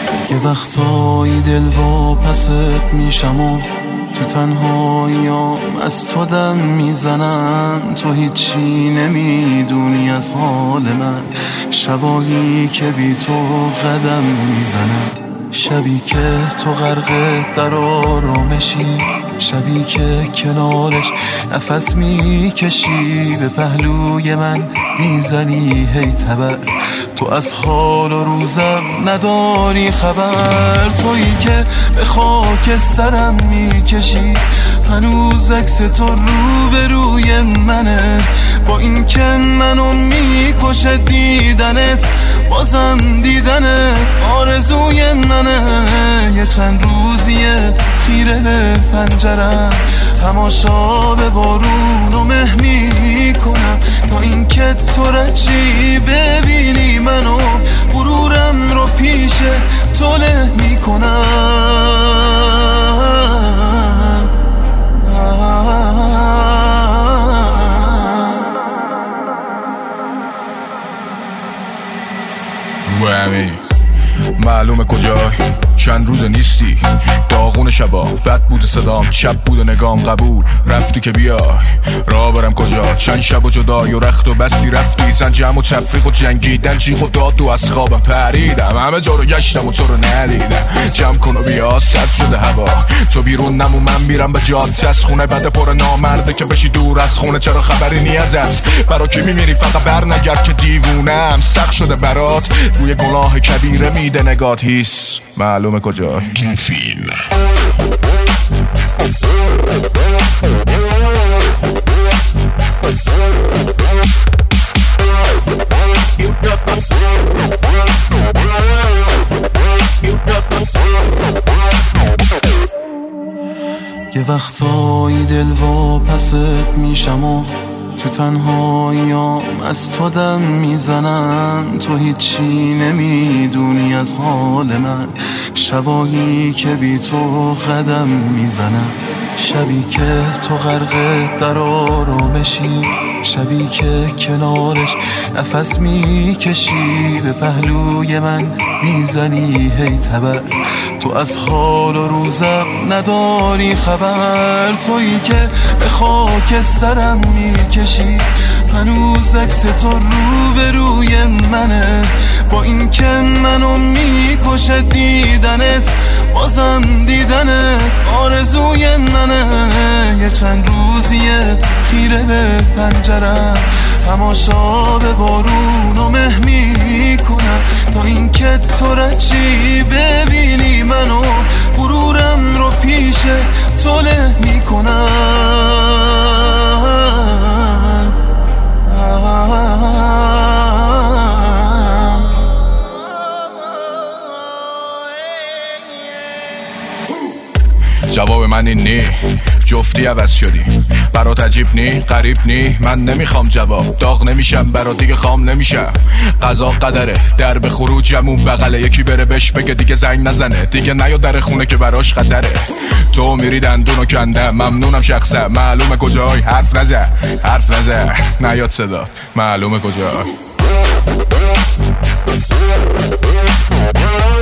یه وقتایی دل واپست میشم و تو تنهاییام از تو دم میزنم. تو هیچی نمیدونی از حال من، شبایی که بی تو قدم میزنم. شبی که تو غرق در آرامشی، شبی که کنارش نفس میکشی، به پهلوی من میزنی هی تبر. تو از حال و روزم نداری خبر، تویی که به خاک سرم میکشی. هنوز عکس تو روبروی منه، با این که منو میکشه دیدنت، بازم دیدنت آرزوی منه. یه چند روزیه خیره به پنجرم، تماشا به بارون و مه میکنم، تا اینکه تو رچی ببینی منو، غرورم رو پیش تو له میکنم. ومی معلومه کجای، چند روز نیستی، داغون شبا، بد بود صدام، چپ بود نگام، قبول رفتی که بیای، راه برم کجا، چند شب و جدای و رخت و بستی رفتی، زن جمع و تفریق و جنگیدن، جیغ و داد و از خوابم پریدم، همه جا رو گشتم و تو رو ندیدم. جمع کن و بیا، سرد شده هوا، تو بیرون نمو من میرم به جاده، از خونه بده پر نامرده که بشی دور از خونه، چرا خبری نی ازت، برا کی میمیری فقط بر نگرد که دیوونم، سخت شده برات، روی گناه کبیره میده نگات، هیس معلومه کجا گیفین. یه وقتایی دل واپست میشم و تو تنهاییام از تو دم میزنم. تو هیچی نمیدونی از حال من، شبایی که بی تو قدم میزنم. شبی که تو غرق در آرامشی، شبی که کنارش نفس میکشی، به پهلوی من میزنی هی تبر. تو از حال و روزم نداری خبر، تویی که به خاک سرم میکشی. هنوز عکس تو روبروی منه، با این که منو میکشه دیدنت، بازم دیدنت آرزوی منه. یه چند روزیه خیره به پنجرم، تماشا به بارون و مه میکنم، تا اینکه تو رچی ببینی منو، غرورم رو پیش تو له میکنم. جواب من این نی، جفتی عوض شدی، برات عجیب نی، غریب نی، من نمیخوام جواب، داغ نمیشم برات دیگه، خام نمیشم، قضا قدره، در به خروجمون بغله، یکی بره بهش بگه دیگه زنگ نزنه، دیگه نیا در خونه که براش خطره. تو میری دندونو کندم، ممنونم شخصا، معلومه کجای، حرف نزن نیاد صدا، معلومه کجای.